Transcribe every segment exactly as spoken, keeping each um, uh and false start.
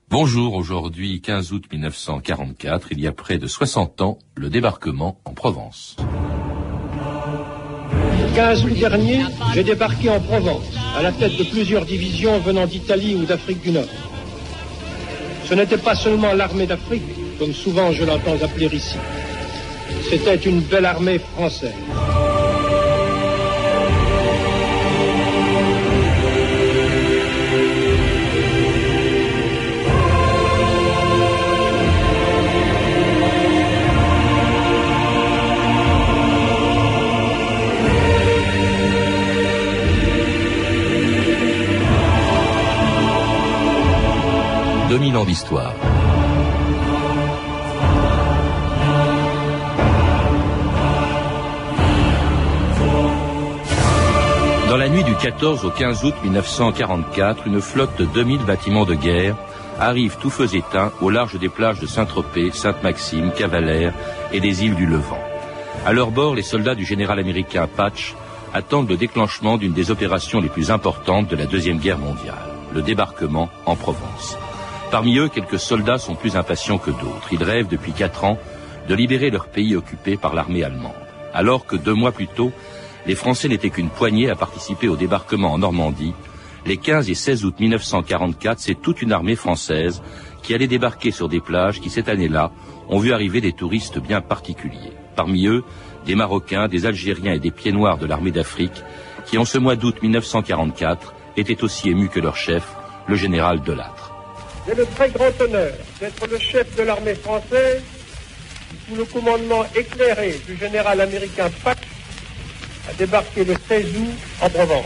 Bonjour, aujourd'hui quinze août mille neuf cent quarante-quatre, il y a près de soixante ans, le débarquement en Provence. Le quinze août dernier, j'ai débarqué en Provence, à la tête de plusieurs divisions venant d'Italie ou d'Afrique du Nord. Ce n'était pas seulement l'armée d'Afrique, comme souvent je l'entends appeler ici. C'était une belle armée française. deux mille ans d'histoire. Dans la nuit du quatorze au quinze août mille neuf cent quarante-quatre, une flotte de deux mille bâtiments de guerre arrive tout feu éteint au large des plages de Saint-Tropez, Sainte-Maxime, Cavalère et des îles du Levant. À leur bord, les soldats du général américain Patch attendent le déclenchement d'une des opérations les plus importantes de la Deuxième Guerre mondiale, le débarquement en Provence. Parmi eux, quelques soldats sont plus impatients que d'autres. Ils rêvent depuis quatre ans de libérer leur pays occupé par l'armée allemande. Alors que deux mois plus tôt, les Français n'étaient qu'une poignée à participer au débarquement en Normandie, les quinze et seize août mille neuf cent quarante-quatre, c'est toute une armée française qui allait débarquer sur des plages qui, cette année-là, ont vu arriver des touristes bien particuliers. Parmi eux, des Marocains, des Algériens et des pieds noirs de l'armée d'Afrique qui, en ce mois d'août mille neuf cent quarante-quatre, étaient aussi émus que leur chef, le général Delattre. J'ai le très grand honneur d'être le chef de l'armée française sous le commandement éclairé du général américain Patch a débarqué le seize août en Provence.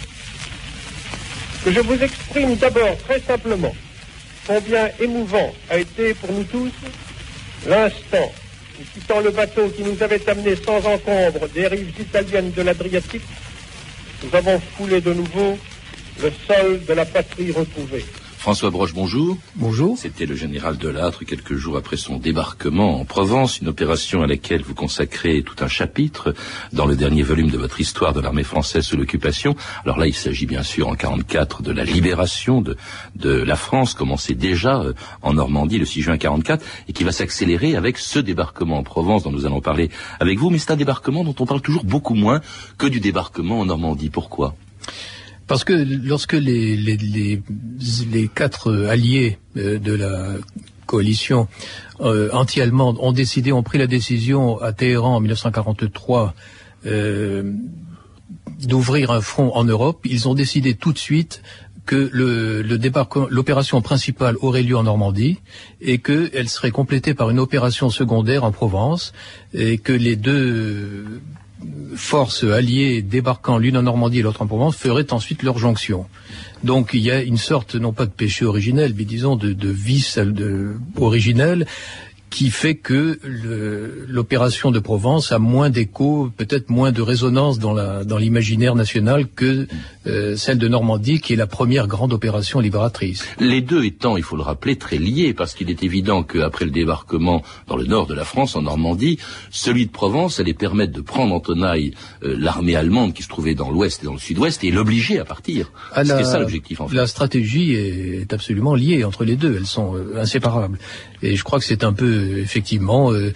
Que je vous exprime d'abord très simplement combien émouvant a été pour nous tous l'instant où, quittant le bateau qui nous avait amenés sans encombre des rives italiennes de l'Adriatique, nous avons foulé de nouveau le sol de la patrie retrouvée. François Broche, bonjour. Bonjour. C'était le général Delattre, quelques jours après son débarquement en Provence, une opération à laquelle vous consacrez tout un chapitre dans le dernier volume de votre histoire de l'armée française sous l'occupation. Alors là, il s'agit bien sûr en quarante-quatre de la libération de, de la France, commencée déjà euh, en Normandie le six juin quarante-quatre, et qui va s'accélérer avec ce débarquement en Provence dont nous allons parler avec vous. Mais c'est un débarquement dont on parle toujours beaucoup moins que du débarquement en Normandie. Pourquoi ? Parce que lorsque les, les, les, les quatre alliés de la coalition euh, anti-allemande ont décidé, ont pris la décision à Téhéran en mille neuf cent quarante-trois euh, d'ouvrir un front en Europe, ils ont décidé tout de suite que le, le débarquement, l'opération principale aurait lieu en Normandie et qu'elle serait complétée par une opération secondaire en Provence et que les deux forces alliées débarquant l'une en Normandie et l'autre en Provence feraient ensuite leur jonction. Donc il y a une sorte, non pas de péché originel, mais disons de, de vice de, originel, qui fait que le, l'opération de Provence a moins d'écho, peut-être moins de résonance dans, la, dans l'imaginaire national que euh, celle de Normandie, qui est la première grande opération libératrice. Les deux étant, il faut le rappeler, très liés, parce qu'il est évident qu'après le débarquement dans le nord de la France, en Normandie, celui de Provence allait permettre de prendre en tenaille euh, l'armée allemande qui se trouvait dans l'ouest et dans le sud-ouest et l'obliger à partir. À C'était la, ça l'objectif, en fait. La stratégie est absolument liée entre les deux, elles sont euh, inséparables. Et je crois que c'est un peu, effectivement, euh,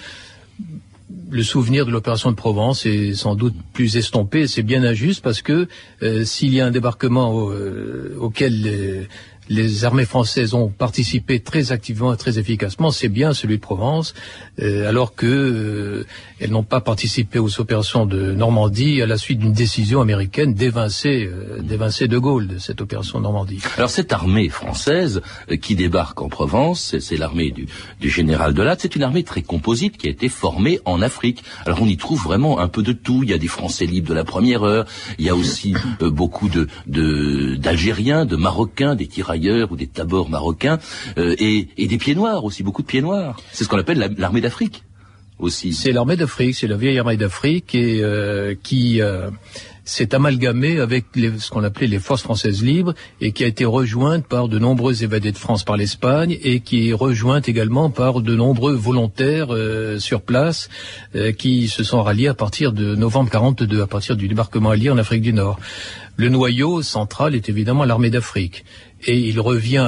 le souvenir de l'opération de Provence est sans doute plus estompé, et c'est bien injuste, parce que euh, s'il y a un débarquement au, euh, auquel les, les armées françaises ont participé très activement et très efficacement, c'est bien celui de Provence, euh, alors que euh, elles n'ont pas participé aux opérations de Normandie à la suite d'une décision américaine d'évincer, euh, d'évincer De Gaulle de cette opération de Normandie. Alors cette armée française euh, qui débarque en Provence, c'est, c'est l'armée du, du général Delattre, c'est une armée très composite qui a été formée en Afrique. Alors on y trouve vraiment un peu de tout. Il y a des Français libres de la première heure, il y a aussi euh, beaucoup de, de d'Algériens, de Marocains, des tirailleurs ou des tabors marocains, euh, et, et des pieds noirs aussi, beaucoup de pieds noirs. C'est ce qu'on appelle la, l'armée d'Afrique aussi. C'est l'armée d'Afrique, c'est la vieille armée d'Afrique et euh, qui euh, s'est amalgamée avec les, ce qu'on appelait les forces françaises libres et qui a été rejointe par de nombreux évadés de France par l'Espagne et qui est rejointe également par de nombreux volontaires euh, sur place euh, qui se sont ralliés à partir de novembre quarante-deux, à partir du débarquement allié en Afrique du Nord. Le noyau central est évidemment l'armée d'Afrique et il revient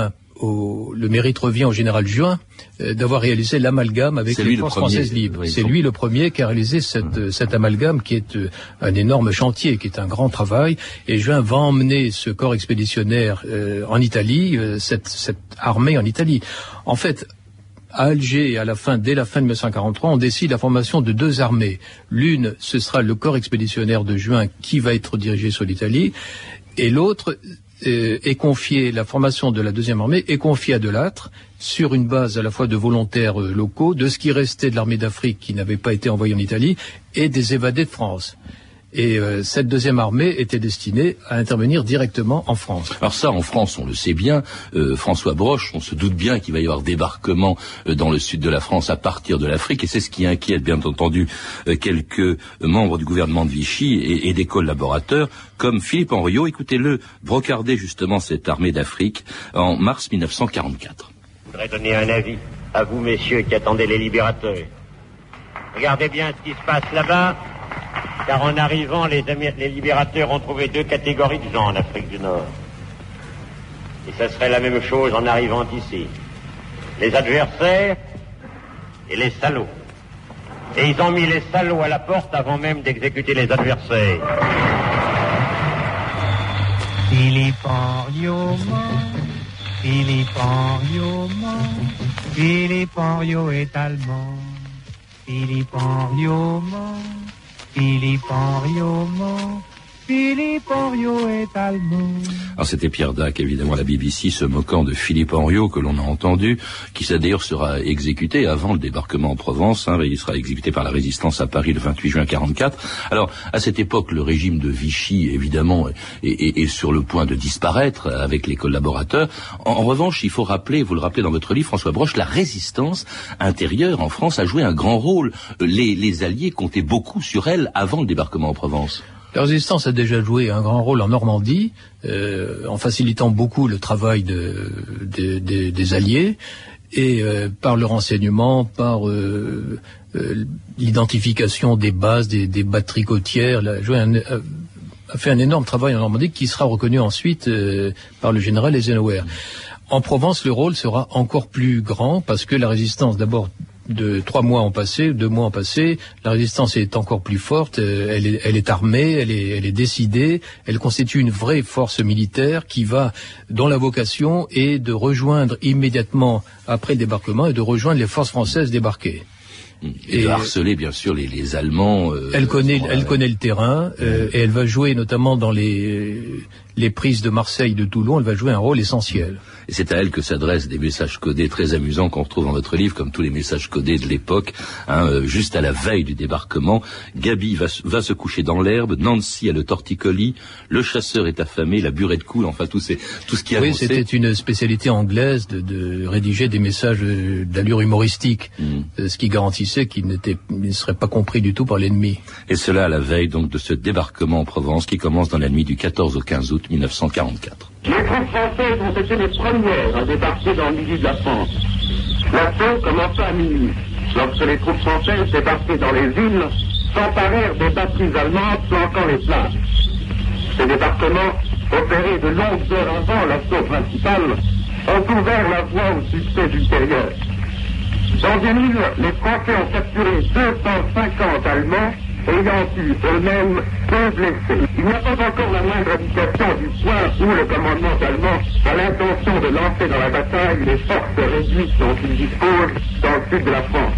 au, le mérite revient au général Juin euh, d'avoir réalisé l'amalgame avec les forces françaises libres. Oui, c'est lui le premier qui a réalisé cette, mmh. cet amalgame qui est euh, un énorme chantier, qui est un grand travail. Et Juin va emmener ce corps expéditionnaire euh, en Italie, euh, cette, cette armée en Italie. En fait, à Alger, à la fin, dès la fin de mille neuf cent quarante-trois, on décide la formation de deux armées. L'une, ce sera le corps expéditionnaire de Juin qui va être dirigé sur l'Italie, et l'autre euh, est confiée, la formation de la deuxième armée est confiée à Delattre sur une base à la fois de volontaires euh, locaux, de ce qui restait de l'armée d'Afrique qui n'avait pas été envoyée en Italie, et des évadés de France. Et euh, cette deuxième armée était destinée à intervenir directement en France. Alors ça, en France, on le sait bien. Euh, François Broche, on se doute bien qu'il va y avoir débarquement euh, dans le sud de la France à partir de l'Afrique, et c'est ce qui inquiète bien entendu euh, quelques membres du gouvernement de Vichy et, et des collaborateurs, comme Philippe Henriot. Écoutez-le brocarder justement cette armée d'Afrique en mars mille neuf cent quarante-quatre. Je voudrais donner un avis à vous, messieurs, qui attendez les libérateurs. Regardez bien ce qui se passe là-bas. Car en arrivant, les, les libérateurs ont trouvé deux catégories de gens en Afrique du Nord. Et ça serait la même chose en arrivant ici. Les adversaires et les salauds. Et ils ont mis les salauds à la porte avant même d'exécuter les adversaires. Philippe Henriot, Philippe Henriot, Philippe Henriot est allemand. Philippe Henriot, Philippe Henriot, Philippe Henriot est allemand. Alors c'était Pierre Dac, évidemment, à la B B C, se moquant de Philippe Henriot, que l'on a entendu, qui ça d'ailleurs sera exécuté avant le débarquement en Provence. Hein, il sera exécuté par la résistance à Paris le vingt-huit juin quarante-quatre. Alors, à cette époque, le régime de Vichy, évidemment, est, est, est sur le point de disparaître avec les collaborateurs. En, en revanche, il faut rappeler, vous le rappelez dans votre livre, François Broche, la résistance intérieure en France a joué un grand rôle. Les, les Alliés comptaient beaucoup sur elle avant le débarquement en Provence. La résistance a déjà joué un grand rôle en Normandie, euh, en facilitant beaucoup le travail de, de, de, des Alliés, et euh, par le renseignement, par euh, euh, l'identification des bases, des, des batteries côtières, a, joué un, a, a fait un énorme travail en Normandie qui sera reconnu ensuite euh, par le général Eisenhower. En Provence, le rôle sera encore plus grand parce que la résistance, d'abord, de trois mois ont passé, deux mois ont passé, la résistance est encore plus forte, elle est, elle est armée, elle est, elle est décidée, elle constitue une vraie force militaire qui va, dont la vocation est de rejoindre immédiatement après le débarquement et de rejoindre les forces françaises débarquées. Et, et de harceler bien sûr les, les Allemands. Euh, elle connaît, euh, elle connaît le terrain euh, et elle va jouer notamment dans les les prises de Marseille, de Toulon. Elle va jouer un rôle essentiel. Et c'est à elle que s'adressent des messages codés très amusants qu'on retrouve dans votre livre, comme tous les messages codés de l'époque. Hein, euh, juste à la veille du débarquement, Gaby va, va se coucher dans l'herbe, Nancy a le torticolis, le chasseur est affamé, la burette coule. Enfin tout, c'est, tout ce qui a. Oui, c'était une spécialité anglaise de, de rédiger des messages d'allure humoristique, mmh. ce qui garantissait qu'il n'était, il ne serait pas compris du tout par l'ennemi. Et cela à la veille donc de ce débarquement en Provence qui commence dans la nuit du quatorze au quinze août mille neuf cent quarante-quatre. Les troupes françaises ont été les premières à débarquer dans le milieu de la France. L'assaut commença à minuit, lorsque les troupes françaises débarquées dans les villes s'emparèrent des batteries allemandes flanquant les places. Ces débarquements, opérés de longues heures avant l'assaut principal, ont ouvert la voie au succès ultérieur. Dans des villes, les Français ont capturé deux cent cinquante Allemands, ayant eu eux-mêmes peu blessés. Il n'y a pas encore la moindre indication du point où le commandement allemand a l'intention de lancer dans la bataille les forces réduites dont il dispose dans le sud de la France.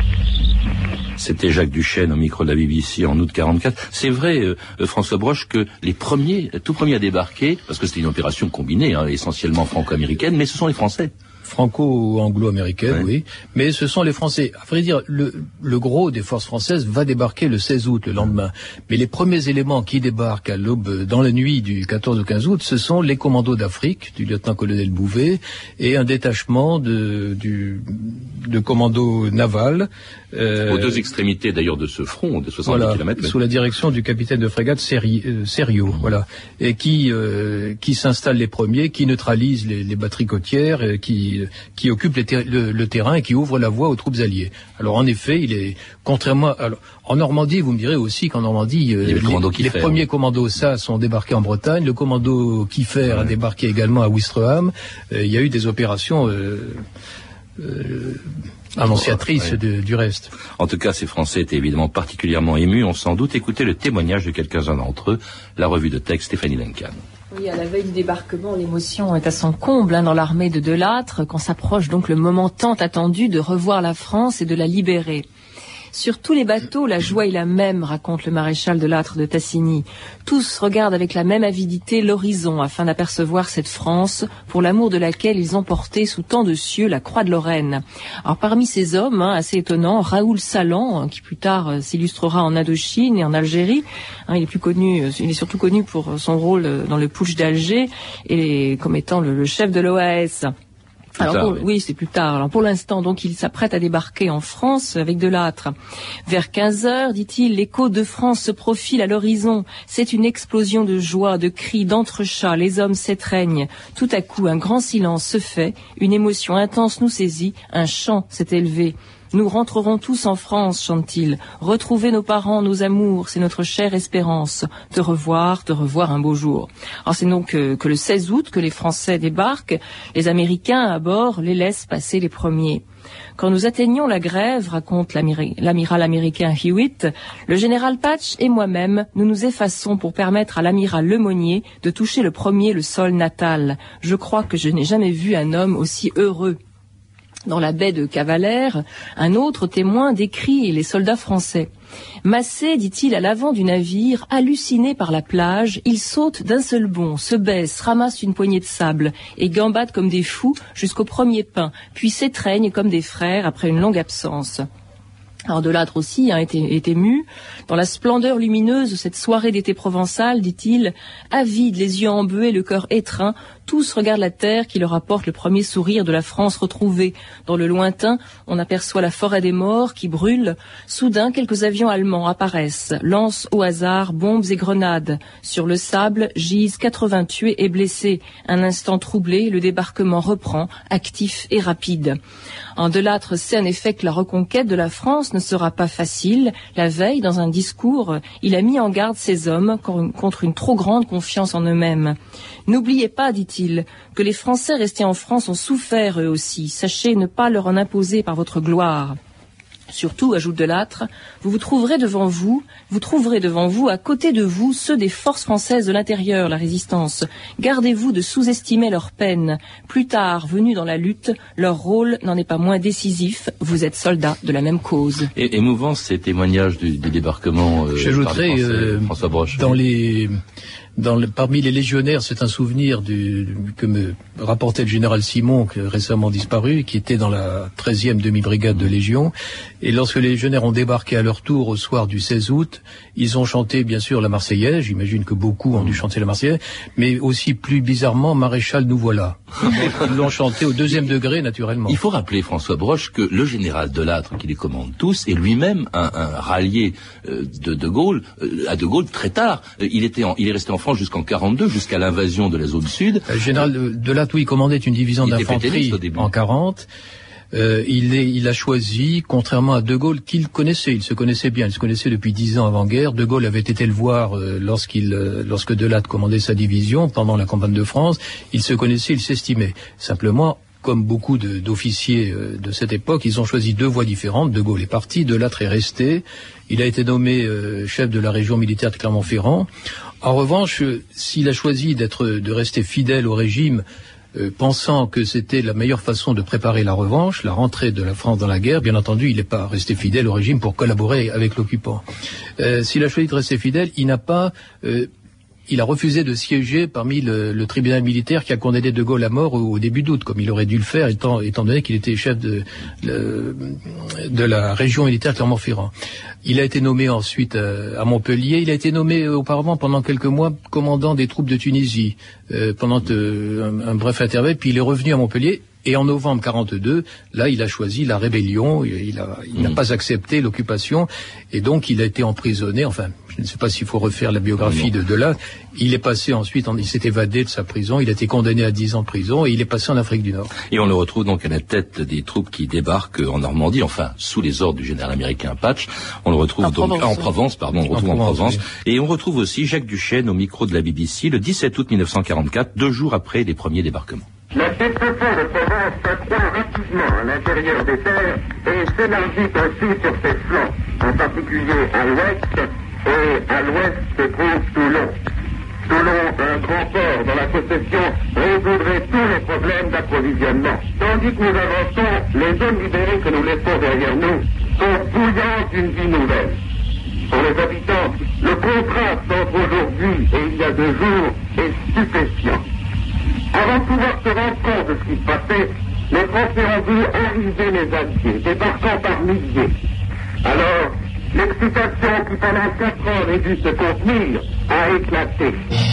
C'était Jacques Duchesne au micro de la B B C en août quarante-quatre. C'est vrai, euh, François Broche, que les premiers, tout premiers à débarquer, parce que c'était une opération combinée, hein, essentiellement franco-américaine, mais ce sont les Français. Franco-anglo-américaine, oui. oui. Mais ce sont les Français. À vrai dire, le, le gros des forces françaises va débarquer le seize août, le lendemain. Mais les premiers éléments qui débarquent à l'aube, dans la nuit du quatorze au quinze août, ce sont les commandos d'Afrique, du lieutenant-colonel Bouvet, et un détachement de, du, de commandos navals, Euh, Aux deux extrémités d'ailleurs de ce front de soixante-dix voilà, kilomètres. Sous la direction du capitaine de frégate Seri, euh, Serio, mmh. voilà, et qui euh, qui s'installe les premiers, qui neutralise les, les batteries côtières, euh, qui qui occupe les ter- le, le terrain et qui ouvre la voie aux troupes alliées. Alors en effet, il est contrairement alors, en Normandie, vous me direz aussi qu'en Normandie, euh, les, les premiers commandos S A S ont débarqué en Bretagne, le commando Kiefer mmh. a débarqué également à Ouistreham. Euh, il y a eu des opérations euh, euh, annonciatrice ouais. de, du reste. En tout cas, ces Français étaient évidemment particulièrement émus, ont sans doute écouté le témoignage de quelques-uns d'entre eux, la revue de texte Stéphanie Duncan. Oui, à la veille du débarquement, l'émotion est à son comble hein, dans l'armée de Delattre, quand s'approche donc le moment tant attendu de revoir la France et de la libérer. Sur tous les bateaux, la joie est la même, raconte le maréchal Delattre de Tassigny. Tous regardent avec la même avidité l'horizon afin d'apercevoir cette France pour l'amour de laquelle ils ont porté sous tant de cieux la croix de Lorraine. Alors parmi ces hommes, hein, assez étonnants, Raoul Salan, hein, qui plus tard euh, s'illustrera en Indochine et en Algérie, hein, il est plus connu, euh, il est surtout connu pour son rôle euh, dans le putsch d'Alger et comme étant le, le chef de l'O A S. Alors tard, pour, oui, oui c'est plus tard. Alors pour l'instant, donc, il s'apprête à débarquer en France avec Delattre. Vers quinze heures, dit-il, l'écho de France se profile à l'horizon. C'est une explosion de joie, de cris, d'entrechats. Les hommes s'étreignent. Tout à coup, un grand silence se fait. Une émotion intense nous saisit. Un chant s'est élevé. Nous rentrerons tous en France, chante-t-il. Retrouver nos parents, nos amours, c'est notre chère espérance. Te revoir, te revoir un beau jour. Alors c'est donc euh, que le seize août que les Français débarquent. Les Américains à bord les laissent passer les premiers. Quand nous atteignons la grève, raconte l'amir- l'amiral américain Hewitt, le général Patch et moi-même, nous nous effaçons pour permettre à l'amiral Lemonnier de toucher le premier le sol natal. Je crois que je n'ai jamais vu un homme aussi heureux. Dans la baie de Cavalère, un autre témoin décrit les soldats français. Massé, dit-il, à l'avant du navire, halluciné par la plage, ils sautent d'un seul bond, se baissent, ramassent une poignée de sable et gambadent comme des fous jusqu'au premier pain, puis s'étreignent comme des frères après une longue absence. Alors Delattre aussi a été, été ému. Dans la splendeur lumineuse de cette soirée d'été provençale, dit-il, avide, les yeux embués, le cœur étreint, tous regardent la terre qui leur apporte le premier sourire de la France retrouvée. Dans le lointain, on aperçoit la forêt des morts qui brûle. Soudain, quelques avions allemands apparaissent, lancent au hasard bombes et grenades. Sur le sable gisent quatre-vingts tués et blessés. Un instant troublé, le débarquement reprend, actif et rapide. En Delattre sait en effet que la reconquête de la France ne sera pas facile. La veille, dans un discours, il a mis en garde ses hommes contre une trop grande confiance en eux-mêmes. N'oubliez pas, dit-il, que les Français restés en France ont souffert eux aussi. Sachez ne pas leur en imposer par votre gloire. Surtout, ajoute Delattre, vous vous trouverez devant vous, vous trouverez devant vous, à côté de vous, ceux des forces françaises de l'intérieur, la résistance. Gardez-vous de sous-estimer leur peine. Plus tard, venus dans la lutte, leur rôle n'en est pas moins décisif. Vous êtes soldats de la même cause. Et émouvant ces témoignages du, du débarquement. Euh, J'ajouterais, euh, François Broche. Dans les... Dans le, parmi les légionnaires, c'est un souvenir du, que me rapportait le général Simon, qui est récemment disparu, qui était dans la treizième demi-brigade de Légion. Et lorsque les légionnaires ont débarqué à leur tour au soir du seize août, ils ont chanté bien sûr la Marseillaise. J'imagine que beaucoup ont dû chanter la Marseillaise, mais aussi plus bizarrement, Maréchal nous voilà. Ils l'ont chanté au deuxième degré, naturellement. Il faut rappeler, François Broche, que le général Delattre, qui les commande tous, est lui-même un, un rallié euh, de De Gaulle, euh, à De Gaulle très tard. Euh, il était, en, il est resté en France jusqu'en quarante-deux, jusqu'à l'invasion de la zone sud. Le général Delattre, oui, commandait une division d'infanterie en quarante. Euh, il, est, il a choisi, contrairement à De Gaulle, qu'il connaissait, il se connaissait bien, il se connaissait depuis dix ans avant-guerre. De Gaulle avait été le voir euh, lorsqu'il, euh, lorsque Delattre commandait sa division pendant la campagne de France. Il se connaissait, il s'estimait. Simplement, comme beaucoup de, d'officiers euh, de cette époque, ils ont choisi deux voies différentes. De Gaulle est parti, Delattre est resté. Il a été nommé euh, chef de la région militaire de Clermont-Ferrand. En revanche, euh, s'il a choisi d'être, de rester fidèle au régime, Euh, pensant que c'était la meilleure façon de préparer la revanche, la rentrée de la France dans la guerre, bien entendu, il n'est pas resté fidèle au régime pour collaborer avec l'occupant. Euh, s'il a choisi de rester fidèle, il n'a pas... Euh, il a refusé de siéger parmi le, le tribunal militaire qui a condamné De Gaulle à mort au, au début d'août, comme il aurait dû le faire, étant, étant donné qu'il était chef de, le, de la région militaire Clermont-Ferrand. Il a été nommé ensuite euh, à Montpellier. Il a été nommé euh, auparavant, pendant quelques mois, commandant des troupes de Tunisie, euh, pendant euh, un, un bref intervalle, puis il est revenu à Montpellier. Et en novembre quarante-deux, là, il a choisi la rébellion, il a, il mmh. n'a pas accepté l'occupation, et donc il a été emprisonné, enfin, je ne sais pas s'il faut refaire la biographie de Delatte. Il est passé ensuite, il s'est évadé de sa prison, il a été condamné à dix ans de prison, et il est passé en Afrique du Nord. Et on le retrouve donc à la tête des troupes qui débarquent en Normandie, enfin, sous les ordres du général américain Patch. On le retrouve en donc Provence, en oui. Provence, pardon, on le retrouve en, en Provence. Provence oui. Et on retrouve aussi Jacques Duchesne au micro de la B B C le dix-sept août mille neuf cent quarante-quatre, deux jours après les premiers débarquements. La destruction de Provence s'accroît rapidement à l'intérieur des terres et s'élargit aussi sur ses flancs, en particulier à l'ouest, et à l'ouest se trouve Toulon. Toulon, un grand port dont la possession résoudrait tous les problèmes d'approvisionnement. Tandis que nous avançons, les zones libérées que nous laissons derrière nous sont bouillantes d'une vie nouvelle. Pour les habitants, le contraste entre aujourd'hui et il y a deux jours est stupéfiant. Avant de pouvoir se rendre compte de ce qui se passait, les Français ont vu arriver les Alliés, débarquant par milliers. Alors, l'excitation qui pendant quatre ans avait dû se contenir a éclaté.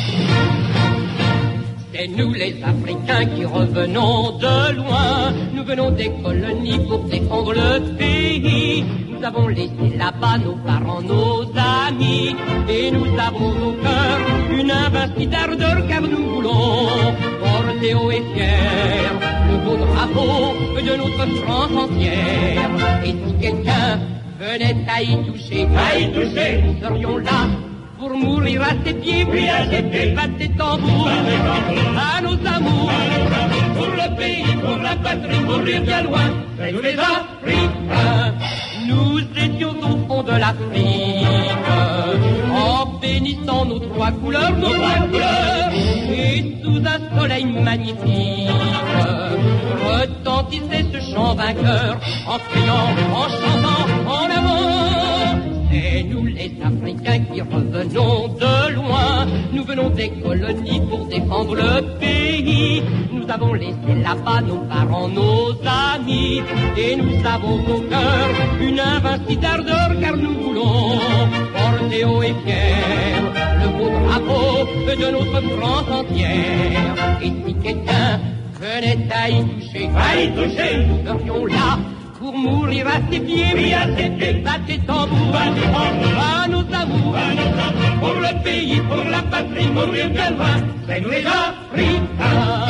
C'est nous les Africains qui revenons de loin. Nous venons des colonies pour défendre le pays. Nous avons laissé là-bas nos parents, nos amis. Et nous avons au cœur une invincible ardeur car nous voulons porter haut et fier le beau drapeau de notre France entière. Et si quelqu'un venait à y toucher, à y toucher, nous serions là pour mourir à ses pieds, puis à ses pieds, battre tambours, à nos amours, pour le pays, pour la patrie, mourir bien loin, c'est nous les Africains. Nous étions au fond de l'Afrique, en bénissant nos trois couleurs, nos trois couleurs, et sous un soleil magnifique, retentissait ce chant vainqueur, en criant, en chantant, en avant. C'est nous les Africains qui revenons de loin. Nous venons des colonies pour défendre le pays. Nous avons laissé là-bas nos parents, nos amis. Et nous avons au cœur une invincible ardeur car nous voulons porter haut et fier le beau drapeau de notre France entière. Et si quelqu'un venait à y toucher, à y toucher, nous serions là pour mourir à ses pieds, oui à ses pieds, battez tambour, battez tambour, à nos amours, à nos amours, pour le pays, pour la patrie, mourir bien loin, c'est nous les Africains.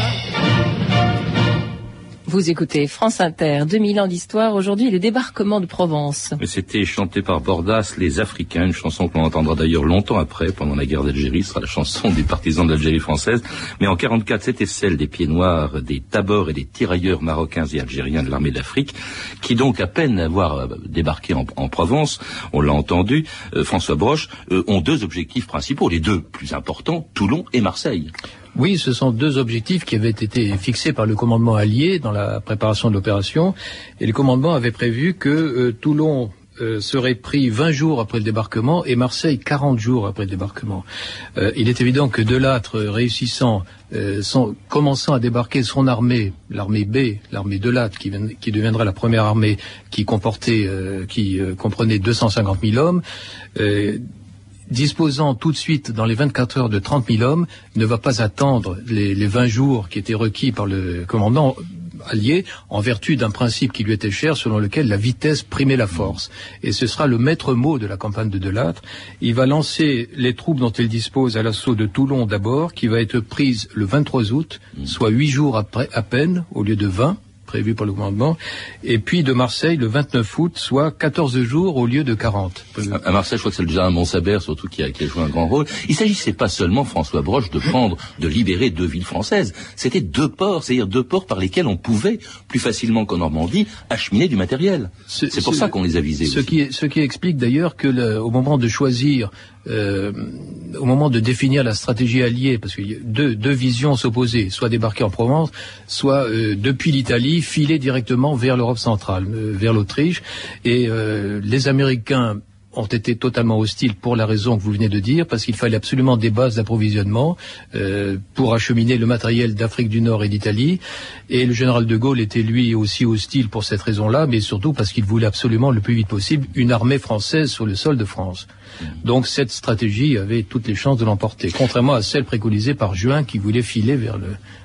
Vous écoutez France Inter, deux mille ans d'histoire, aujourd'hui le débarquement de Provence. C'était chanté par Bordas, Les Africains, une chanson qu'on entendra d'ailleurs longtemps après, pendant la guerre d'Algérie, ce sera la chanson des partisans de l'Algérie française. Mais en quarante-quatre, c'était celle des pieds noirs, des tabors et des tirailleurs marocains et algériens de l'armée d'Afrique, qui donc, à peine avoir débarqué en, en Provence, on l'a entendu, euh, François Broche, euh, ont deux objectifs principaux, les deux plus importants, Toulon et Marseille. Oui, ce sont deux objectifs qui avaient été fixés par le commandement allié dans la préparation de l'opération. Et le commandement avait prévu que euh, Toulon euh, serait pris vingt jours après le débarquement et Marseille quarante jours après le débarquement. Euh, il est évident que Delattre, réussissant, euh, son, commençant à débarquer son armée, l'armée B, l'armée Delattre, qui, qui deviendra la première armée qui comportait, euh, qui euh, comprenait deux cent cinquante mille hommes, euh, disposant tout de suite dans les vingt-quatre heures de trente mille hommes, ne va pas attendre les, les vingt jours qui étaient requis par le commandant allié, en vertu d'un principe qui lui était cher, selon lequel la vitesse primait la force. Et ce sera le maître mot de la campagne de Delattre. Il va lancer les troupes dont il dispose à l'assaut de Toulon d'abord, qui va être prise le vingt-trois août, soit huit jours après, à peine, au lieu de vingt. Prévu par le commandement, et puis de Marseille le vingt-neuf août, soit quatorze jours au lieu de quarante. À Marseille, je crois que c'est le général Montsabert, surtout, qui a, qui a joué un grand rôle. Il s'agissait pas seulement, François Broche, de prendre, de libérer deux villes françaises. C'était deux ports, c'est-à-dire deux ports par lesquels on pouvait, plus facilement qu'en Normandie, acheminer du matériel. C'est, c'est pour ce, ça qu'on les a visés. Ce qui, ce qui explique d'ailleurs que le, au moment de choisir, euh, au moment de définir la stratégie alliée, parce que deux, deux visions s'opposaient, soit débarquer en Provence, soit euh, depuis l'Italie, filer directement vers l'Europe centrale, euh, vers l'Autriche, et euh, les Américains ont été totalement hostiles pour la raison que vous venez de dire, parce qu'il fallait absolument des bases d'approvisionnement euh, pour acheminer le matériel d'Afrique du Nord et d'Italie. Et le général de Gaulle était lui aussi hostile pour cette raison-là, mais surtout parce qu'il voulait absolument le plus vite possible une armée française sur le sol de France. Donc cette stratégie avait toutes les chances de l'emporter, contrairement à celle préconisée par Juin qui voulait filer vers le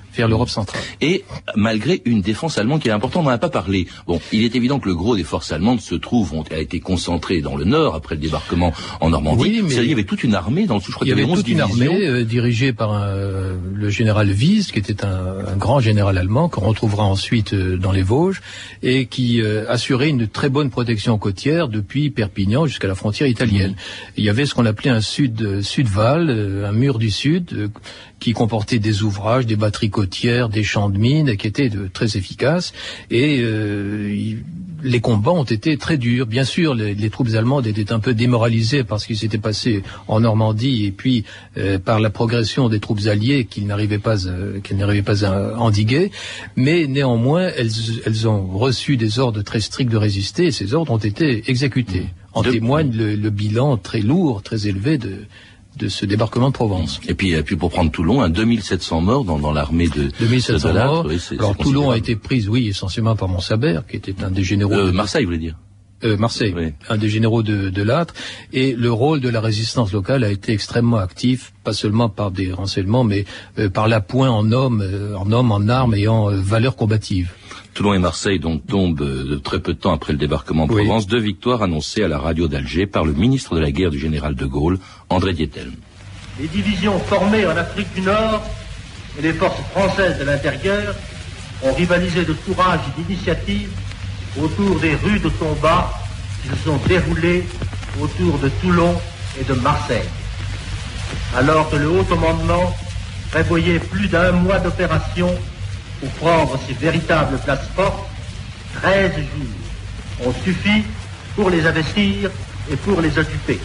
vers l'Europe centrale. Et malgré une défense allemande qui est importante, on n'en a pas parlé. Bon, il est évident que le gros des forces allemandes se trouve, ont, a été concentré dans le nord après le débarquement en Normandie. Oui, mais il y avait toute une armée dans le sous, je crois qu'il y avait toute divisions. Une armée euh, dirigée par un, euh, le général Wies, qui était un, un grand général allemand qu'on retrouvera ensuite euh, dans les Vosges, et qui euh, assurait une très bonne protection côtière depuis Perpignan jusqu'à la frontière italienne. Mmh. Il y avait ce qu'on appelait un sud sud-val, euh, un mur du sud, euh, qui comportait des ouvrages, des batteries côtières, des champs de mines, qui étaient de, très efficaces. Et euh, il, les combats ont été très durs. Bien sûr, les, les troupes allemandes étaient un peu démoralisées par ce qui s'était passé en Normandie, et puis euh, par la progression des troupes alliées qu'ils n'arrivaient pas, euh, qu'ils n'arrivaient pas à endiguer. Mais néanmoins, elles, elles ont reçu des ordres très stricts de résister, et ces ordres ont été exécutés. En de... témoigne le, le bilan très lourd, très élevé de de ce débarquement de Provence. Et puis, et puis pour prendre Toulon, hein, deux mille sept cents morts dans, dans l'armée de, deux mille sept cents de Lattre. Morts. Oui, c'est, Alors c'est Toulon a été prise, oui, essentiellement par Montsabert, qui était un des généraux... Euh, de... Marseille, vous voulez dire euh, Marseille, oui. Un des généraux de, de Lattre. Et le rôle de la résistance locale a été extrêmement actif, pas seulement par des renseignements, mais euh, par l'appoint en hommes, euh, en hommes, en armes et en euh, valeurs combatives. Toulon et Marseille donc tombent euh, très peu de temps après le débarquement en Provence. Oui. Deux victoires annoncées à la radio d'Alger par le ministre de la guerre du général de Gaulle, André Diethelm. Les divisions formées en Afrique du Nord et les forces françaises de l'intérieur ont rivalisé de courage et d'initiative autour des rudes combats qui se sont déroulés autour de Toulon et de Marseille. Alors que le haut commandement prévoyait plus d'un mois d'opération pour prendre ces véritables places fortes, treize jours ont suffi pour les investir et pour les occuper.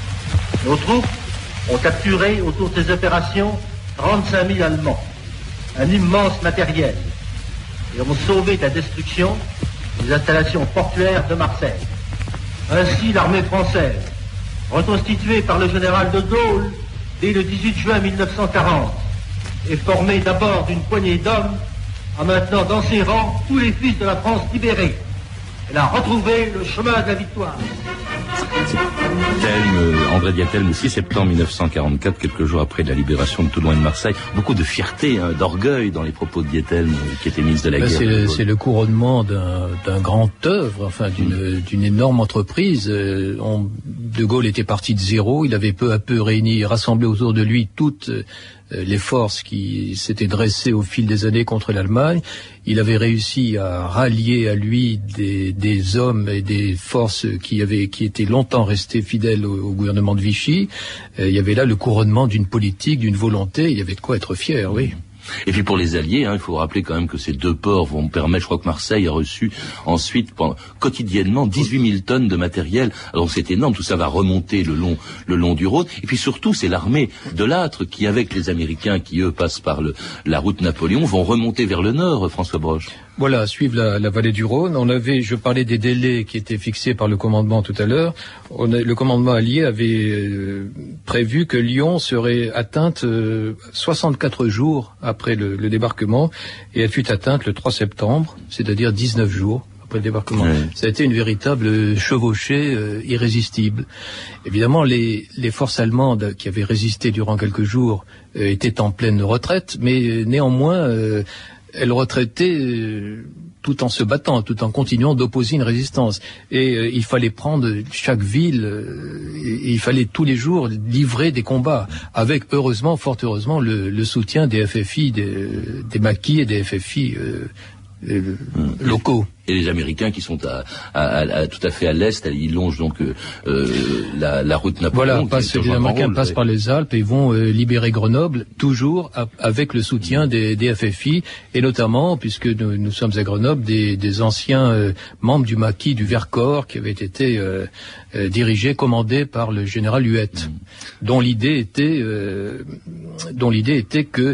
Nos troupes ont capturé autour de ces opérations trente-cinq mille Allemands, un immense matériel, et ont sauvé de la destruction les installations portuaires de Marseille. Ainsi, l'armée française, reconstituée par le général de Gaulle dès le dix-huit juin mille neuf cent quarante, est formée d'abord d'une poignée d'hommes, a maintenant dans ses rangs tous les fils de la France libérée. Elle a retrouvé le chemin de la victoire. Diethelm, André Diethelm, six septembre mille neuf cent quarante-quatre, quelques jours après la libération de Toulon et de Marseille. Beaucoup de fierté, hein, d'orgueil dans les propos de Diethelm, qui était ministre de la ben guerre. C'est le, c'est le couronnement d'un, d'un grand œuvre, enfin d'une, mmh. d'une énorme entreprise. Euh, on, de Gaulle était parti de zéro, il avait peu à peu réuni, rassemblé autour de lui toutes euh, les forces qui s'étaient dressées au fil des années contre l'Allemagne. Il avait réussi à rallier à lui des, des hommes et des forces qui avaient, qui étaient longtemps restés fidèles au, au gouvernement de Vichy. Euh, il y avait là le couronnement d'une politique, d'une volonté. Il y avait de quoi être fier, oui. Et puis pour les Alliés, hein, il faut rappeler quand même que ces deux ports vont permettre, je crois que Marseille a reçu ensuite pendant, quotidiennement dix-huit mille tonnes de matériel. Alors c'est énorme, tout ça va remonter le long, le long du Rhône. Et puis surtout, c'est l'armée de Lattre qui, avec les Américains qui eux passent par le, la route Napoléon, vont remonter vers le nord, François Broche. Voilà, suivre la, la vallée du Rhône. On avait, je parlais des délais qui étaient fixés par le commandement tout à l'heure. On a, le commandement allié avait euh, prévu que Lyon serait atteinte euh, soixante-quatre jours après le, le débarquement, et elle fut atteinte le trois septembre, c'est-à-dire dix-neuf jours après le débarquement. Oui. Ça a été une véritable chevauchée euh, irrésistible. Évidemment, les, les forces allemandes qui avaient résisté durant quelques jours euh, étaient en pleine retraite, mais euh, néanmoins... Euh, elle retraitait euh, tout en se battant, tout en continuant d'opposer une résistance. Et euh, il fallait prendre chaque ville, euh, et il fallait tous les jours livrer des combats, avec heureusement, fort heureusement, le, le soutien des F F I, des, des maquis et des F F I euh, euh, locaux. Et les Américains qui sont à, à, à, tout à fait à l'est, ils longent donc euh, la, la route Napoléon. Voilà, passe, les Américains passent par les Alpes et vont euh, libérer Grenoble, toujours à, avec le soutien des, des F F I, et notamment, puisque nous, nous sommes à Grenoble, des, des anciens euh, membres du maquis du Vercors qui avaient été euh, euh, dirigés, commandés par le général Huette, mmh. dont l'idée était, euh, dont l'idée était que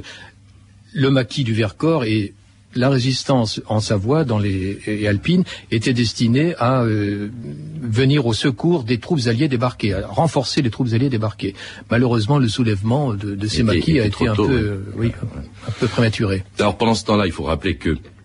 le maquis du Vercors et la résistance en Savoie dans les, et alpine était destinée à euh, venir au secours des troupes alliées débarquées, à renforcer les troupes alliées débarquées. Malheureusement, le soulèvement de, de ces maquis a été un peu, euh, oui, un peu prématuré. Alors pendant ce temps-là, il faut rappeler que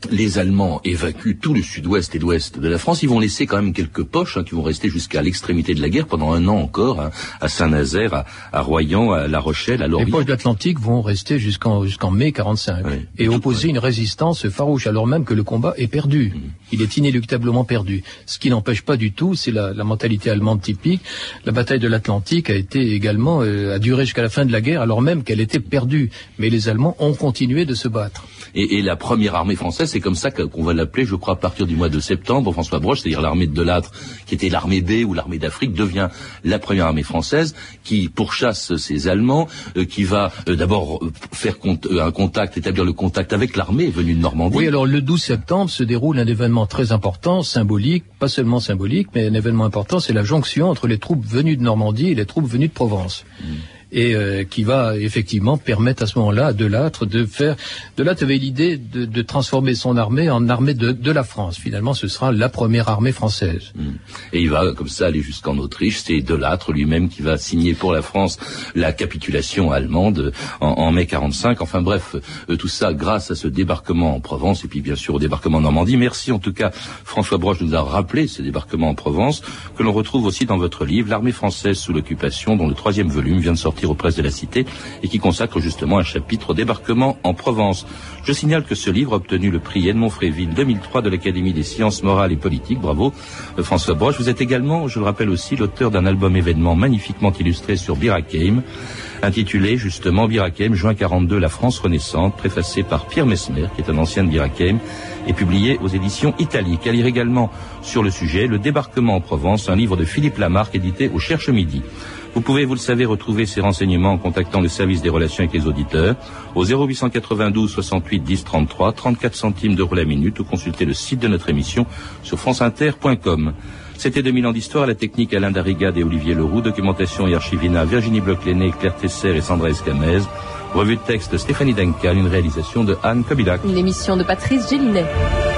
les Allemands évacuent tout le sud-ouest et l'ouest de la France, ils vont laisser quand même quelques poches hein, qui vont rester jusqu'à l'extrémité de la guerre pendant un an encore, hein, à Saint-Nazaire, à, à Royan, à La Rochelle, à Lorient. Les poches de l'Atlantique vont rester jusqu'en jusqu'en mai quarante-cinq oui. et opposer ouais. une résistance farouche, alors même que le combat est perdu. Mmh. Il est inéluctablement perdu. Ce qui n'empêche pas du tout, c'est la, la mentalité allemande typique. La bataille de l'Atlantique a été également euh, a duré jusqu'à la fin de la guerre, alors même qu'elle était perdue. Mais les Allemands ont continué de se battre. Et, et la première armée française, c'est comme ça qu'on va l'appeler, je crois, à partir du mois de septembre. François Broche, c'est-à-dire l'armée de Delattre, qui était l'armée B ou l'armée d'Afrique, devient la première armée française qui pourchasse ces Allemands, euh, qui va euh, d'abord euh, faire compte, euh, un contact, établir le contact avec l'armée venue de Normandie. Oui, alors le douze septembre se déroule un événement très important, symbolique, pas seulement symbolique, mais un événement important, c'est la jonction entre les troupes venues de Normandie et les troupes venues de Provence. Mmh. Et euh, qui va effectivement permettre à ce moment-là à Delattre de faire... Delattre avait l'idée de, de transformer son armée en armée de, de la France. Finalement, ce sera la première armée française. Mmh. Et il va comme ça aller jusqu'en Autriche. C'est Delattre lui-même qui va signer pour la France la capitulation allemande en, en mai quarante-cinq. Enfin bref, euh, tout ça grâce à ce débarquement en Provence et puis bien sûr au débarquement en Normandie. Merci en tout cas François Broche de nous avoir rappelé ce débarquement en Provence que l'on retrouve aussi dans votre livre, L'armée française sous l'occupation, dont le troisième volume vient de sortir aux presses de la Cité et qui consacre justement un chapitre au débarquement en Provence. Je signale que ce livre a obtenu le prix Edmond-Fréville deux mille trois de l'Académie des sciences morales et politiques. Bravo François Broche. Vous êtes également, je le rappelle aussi, l'auteur d'un album événement magnifiquement illustré sur Bir Hakeim, intitulé justement Bir Hakeim, juin quarante-deux, la France renaissante, préfacé par Pierre Messmer, qui est un ancien de Bir Hakeim, et publié aux éditions Italiques. À lire également sur le sujet, Le débarquement en Provence, un livre de Philippe Lamarck, édité au Cherche Midi. Vous pouvez, vous le savez, retrouver ces renseignements en contactant le service des relations avec les auditeurs au zéro huit cent quatre-vingt-douze soixante-huit dix trente-trois, trente-quatre centimes d'euros la minute, ou consulter le site de notre émission sur franceinter point com. C'était deux mille ans d'histoire, à la technique Alain Darrigade et Olivier Leroux, documentation et archivina Virginie Bloch-Lenné, Claire Tesser et Sandra Escamez, revue de texte Stéphanie Duncan, une réalisation de Anne Kobilac. Une émission de Patrice Gélinet.